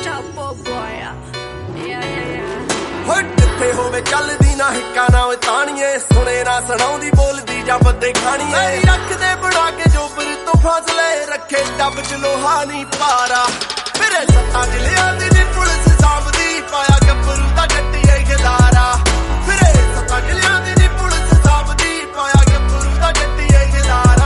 Chapo boy. Yeah. ਜਿੱਥੇ ਹੋਵੇ ਚੱਲਦੀ ਨਾ ਹਿੱਕਾ ਨਾ ਤਾਣੀਏ ਸੁਣੇ ਨਾ ਸੁਣਾਉਂਦੀ ਬੋਲਦੀ ਜਾਂ ਬੱਦੇ ਖਾਣੀਏ ਰੱਖਦੇ ਬਣਾ ਕੇ ਜੋਬਰ ਤੋਂ ਫਾਸਲੇ ਰੱਖੇ ਡੱਬ ਚ ਲੋਹਾ ਨਹੀਂ ਪਾਰਾ ਮੇਰੇ ਸੱਤਾਂ ਜ਼ਿਲ੍ਹਿਆਂ ਦੀ ਨੀ ਪੁਲਿਸ ਸਾਂਭਦੀ ਪਾਇਆ ਗੱਭਰੂ ਦਾ ਜੱਟੀਏ ਖਿਲਾਰਾ ਫਿਰੇ ਸੱਤਾਂ ਜ਼ਿਲ੍ਹਿਆਂ ਦੀ ਨੀ ਪੁਲਿਸ ਸਾਂਭਦੀ ਪਾਇਆ ਗੱਭਰੂ ਦਾ ਜੱਟੀਏ ਖਿਲਾਰਾ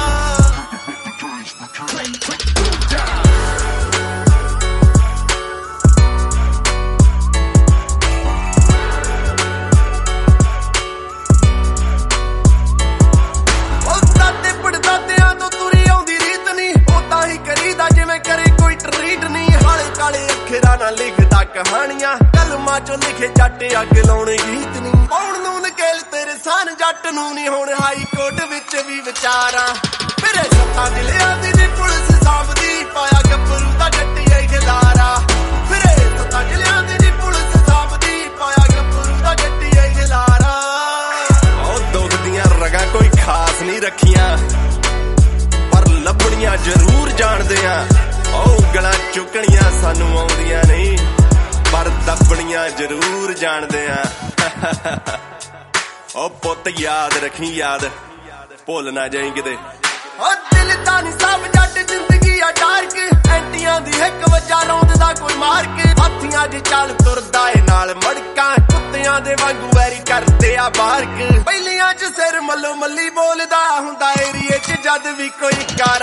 ਲਿਖਦਾ ਕਹਾਣੀਆਂ ਕਲਮਾਂ ਚੋਂ ਲਿਖੇ ਜੱਟ ਅੱਗ ਲਾਉਣੇ ਗੀਤ ਨਹੀਂ ਪਾਉਣ ਨੂੰ ਨਕੇਲ ਤੇਰੇ ਸਾਨ ਜੱਟ ਨੂੰ ਨਹੀਂ ਹੁਣ ਹਾਈ ਕੋਰਟ ਵਿੱਚ ਵੀ ਵਿਚਾਰਾਂ ਮੇਰੇ ਸੱਤਾਂ ਜ਼ਿਲ੍ਹਿਆਂ ਦੀ ਨੀ ਪੁਲਿਸ ਸਾਂਭਦੀ ਪਾਇਆ ਗੱਭਰੂ ਦਾ ਜੱਟੀਏ ਖਿਲਾਰਾ ਫਿਰੇ ਸੱਤਾਂ ਜ਼ਿਲ੍ਹਿਆਂ ਦੀ ਨੀ ਪੁਲਿਸ ਸਾਂਭਦੀ ਪਾਇਆ ਗੱਭਰੂ ਦਾ ਜੱਟੀਏ ਖਿਲਾਰਾ ਉਹ ਦੁੱਖ ਦੀਆਂ ਰਗਾਂ ਕੋਈ ਖਾਸ ਨਹੀਂ ਰੱਖੀਆਂ ਪਰ ਲੱਭਣੀਆਂ ਜ਼ਰੂਰ ਜਾਣਦੇ ਆ ਉਹ ਗਲਾਂ ਚੁੱਕਣੀਆਂ ਸਾਨੂੰ ਆਉਂਦੀਆਂ ਨਹੀਂ ਪਰ ਦੱਬਣੀਆਂ ਜ਼ਰੂਰ ਜਾਣਦੇ ਆ ਉਹ ਪੁੱਤ ਯਾਦ ਰੱਖੀ ਯਾਦ ਭੁੱਲ ਨਾ ਜਾਈਂ ਕਿਤੇ ਉਹ ਦਿਲ ਤਾਂ ਨਹੀਂ ਸਭ ਜੱਟ ਜ਼ਿੰਦਗੀ ਆ ਡਾਰਕ ਐਂਟੀਆਂ ਦੀ ਇੱਕ ਵਜਾ ਰੌਂਦਦਾ ਕੋਈ ਮਾਰ ਕੇ ਹਾਥੀਆਂ ਦੀ ਚੱਲ ਤੁਰਦਾ ਏ ਨਾਲ ਮੜਕਾਂ ਕੁੱਤਿਆਂ ਦੇ ਵਾਂਗੂ ਵੈਰੀ ਕਰਦੇ ਆ ਬਾਰਕ ਪਹਿਲੀਆਂ ਚ ਸਿਰ ਮੱਲੋ ਮੱਲੀ ਬੋਲਦਾ ਹੁੰਦਾ ਏਰੀਏ ਚ ਜਦ ਵੀ ਕੋਈ ਕਾਰ